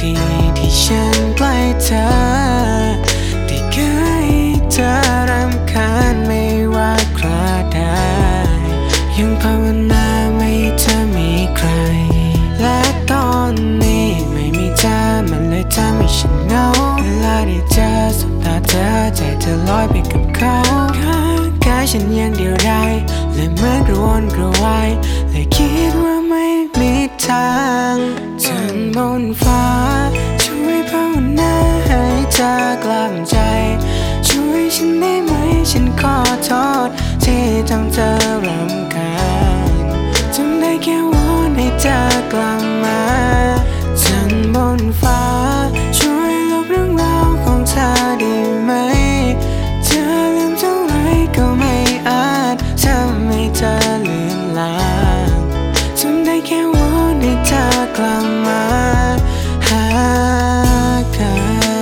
ทีที่ฉันใกล้เธอที่เคยเธอรำคาญไม่ว่าใครได้ยังภาวนาไม่เธอมีใครและตอนนี้ไม่มีเธอมันเลยทำให้ฉันเหงาเวลาได้เจอสบตาเธอใจเธอลอยไปกับเขากายฉันยังเดียวดายและเหมือนกระวนกระวายและคิดว่าไม่มีทางฉันบนฟ้าช่วยภาวนาให้เธอกลับใจช่วยฉันได้ไหมฉันขอโทษที่ทำเธอรำคาญจำได้แค่วอนให้เธอกลับมาฉันบนฟ้าช่วยลบเรื่องราวของเธอได้ไหมเธอลืมเท่าไรก็ไม่อาจทำให้เธอลืมลางจำได้แค่วอนให้เธอกลับมาหากัน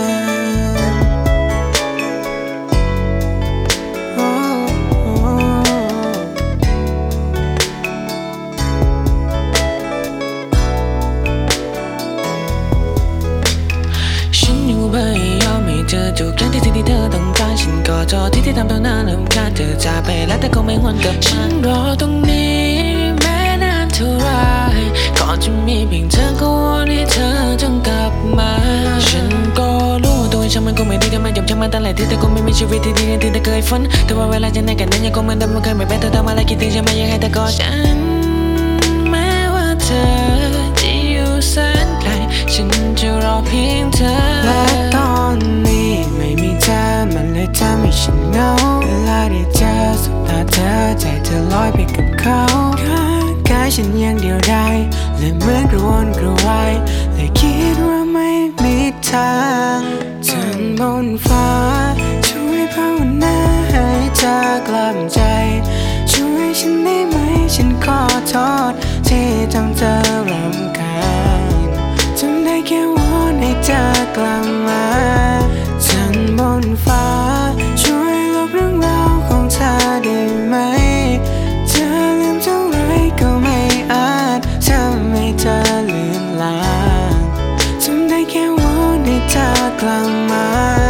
พยายามให้เธอทุกครั้งที่สิ่งที่เธอต้องการฉันก็โทษที่ทำตัวน่ารำคาญเธอจากไปแล้วแต่คงไม่หวนกลับมาฉันรอตรงนี้แม้นานเท่าไรก่อนจะมีเพียงเธอก็วอนให้เธอจงกลับมาฉันก็รู้ตัวฉันมันคงไม่ดีแต่มันจำฉันมาตั้งหลายที่แต่คงไม่มีชีวิตที่ดีอย่างที่เธอเคยฝันแต่ว่าเวลาจะไหนกันนั้นยังคงเหมือนเดิมมันเคยไม่เป็นเธอทำอะไรคิดถึงฉันไม่อยากให้เธอกอดฉันแม้ว่าเธอจะอยู่แสนไกลฉันจะรอเพียงเธอและตอนนี้ไม่มีเธอมันเลยทำให้ฉันเหงาเวลาได้เจอสบตาเธอใจเธอลอยไปกับเขากายฉันยังเดียวดายและเหมือนกระวนกระวายและคิดว่าไม่มีทางฉันบนฟ้าช่วยภาวนาให้เธอกลับใจช่วยฉันได้ไหมฉันขอโทษที่ทำเธอรำคาญจำได้แค่วอนให้เธอกลับมาฉันบนฟ้าช่วยลบเรื่องราวของเธอได้ไหมเธอลืมเท่าไรก็ไม่อาจทำให้เธอลืมลางจำได้แค่วอนให้เธอกลับมา